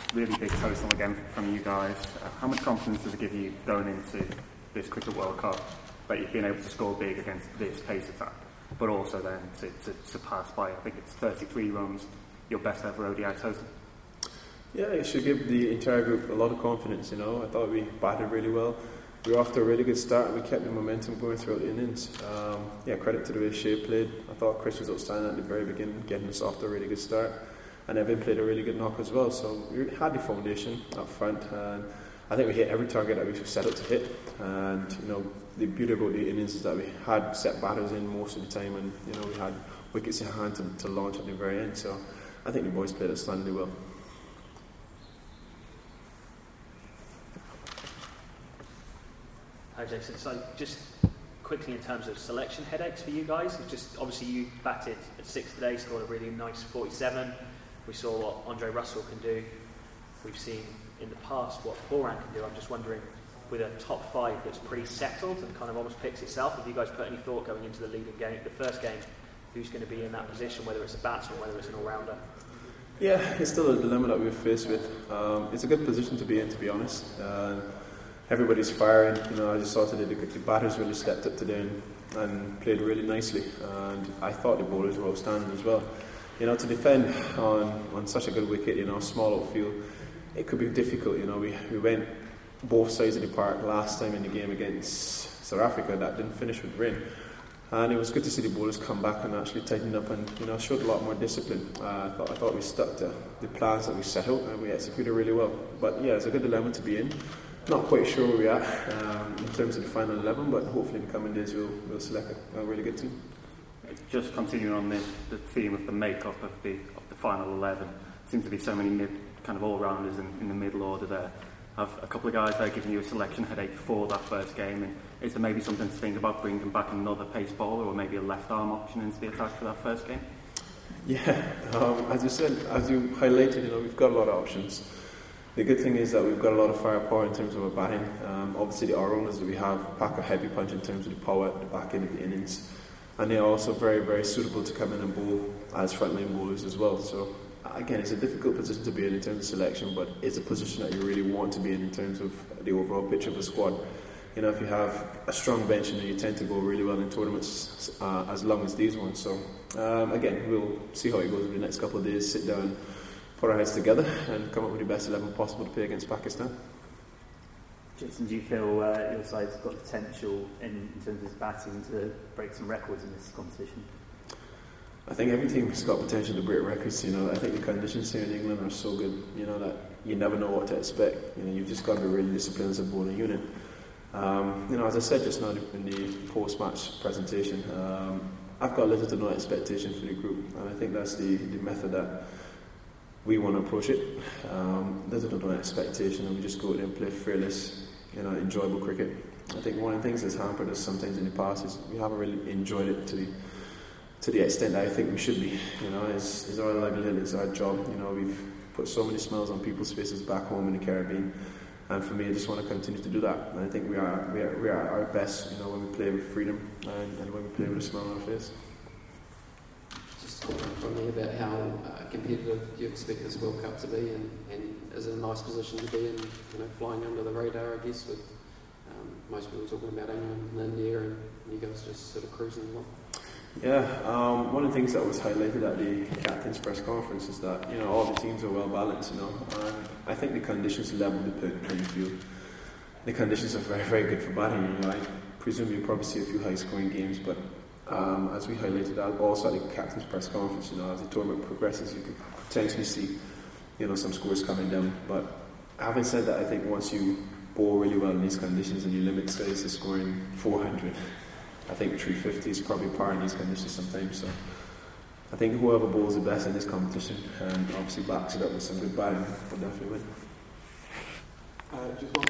really big total again from you guys. How much confidence does it give you going into this Cricket World Cup that you've been able to score big against this pace attack, but also then to surpass by, I think it's 33 runs, your best ever ODI total? Yeah, it should give the entire group a lot of confidence. I thought we batted really well. We were off to a really good start and we kept the momentum going throughout the innings. Credit to the way Shea played. I thought Chris was outstanding at the very beginning, getting us off to a really good start. And Evan played a really good knock as well. So we had the foundation up front, and I think we hit every target that we set out to hit. And the beauty about the innings is that we had set batters in most of the time, and we had wickets in hand to launch at the very end. So I think the boys played outstandingly well. Hi Jason, so just quickly in terms of selection headaches for you guys, it's just obviously you batted at 6 today, scored a really nice 47. We saw what Andre Russell can do. We've seen in the past what Horan can do. I'm just wondering, with a top 5 that's pretty settled and kind of almost picks itself, have you guys put any thought going into the leading game, the first game, who's going to be in that position, whether it's a batsman, whether it's an all-rounder? Yeah, it's still a dilemma that we're faced with. It's a good position to be in, to be honest. Everybody's firing. I just saw today the batters really stepped up today and played really nicely. And I thought the bowlers were outstanding as well. To defend on such a good wicket, small outfield, it could be difficult. We went both sides of the park last time in the game against South Africa. That didn't finish with rain. And it was good to see the bowlers come back and actually tighten up and showed a lot more discipline. I thought we stuck to the plans that we set out and we executed really well. But yeah, it's a good dilemma to be in. Not quite sure where we're at in terms of the final 11, but hopefully in the coming days we'll select a really good team. Just continuing on the theme of the makeup of the final 11, seems to be so many kind of all-rounders in the middle order there. Have a couple of guys there giving you a selection headache for that first game, and is there maybe something to think about bringing back another pace bowler or maybe a left arm option into the attack for that first game? Yeah, as you said, as you highlighted, we've got a lot of options. The good thing is that we've got a lot of firepower in terms of our batting. Obviously the all-rounders that we have pack a heavy punch in terms of the power at the back end of the innings, and they're also very, very suitable to come in and bowl as frontline bowlers as well. So again, it's a difficult position to be in terms of selection, but it's a position that you really want to be in terms of the overall picture of the squad. If you have a strong bench, you tend to go really well in tournaments as long as these ones. So again, we'll see how it goes in the next couple of days, sit down, put our heads together and come up with the best 11 possible to play against Pakistan. Jason, do you feel your side's got potential in terms of its batting to break some records in this competition? I think every team's got potential to break records. I think the conditions here in England are so good, that you never know what to expect. You've just got to be really disciplined as a bowling unit. As I said just now in the post-match presentation, I've got little to no expectation for the group, and I think that's the method that we want to approach it. Little to no expectation, and we just go out there and play fearless, enjoyable cricket. I think one of the things that's hampered us sometimes in the past is we haven't really enjoyed it to the extent that I think we should be. It's our livelihood, it's our job. We've put so many smiles on people's faces back home in the Caribbean, and for me, I just want to continue to do that. And I think we are at our best, when we play with freedom and when we play with a smile on our face. Just from me about how competitive do you expect this World Cup to be, and is it a nice position to be in, flying under the radar, I guess, with most people talking about England and India, and you guys just sort of cruising along? Yeah, one of the things that was highlighted at the captain's press conference is that all the teams are well balanced, and I think the conditions level the playing field. The conditions are very, very good for batting. I presume you'll probably see a few high-scoring games, but as we highlighted also at the captain's press conference, as the tournament progresses, you could potentially see some scores coming down. But having said that, I think once you bowl really well in these conditions and you limit size to scoring 400, I think 350 is probably par in these conditions sometimes. So I think whoever bowls the best in this competition and obviously backs it up with some good batting will definitely win. Just one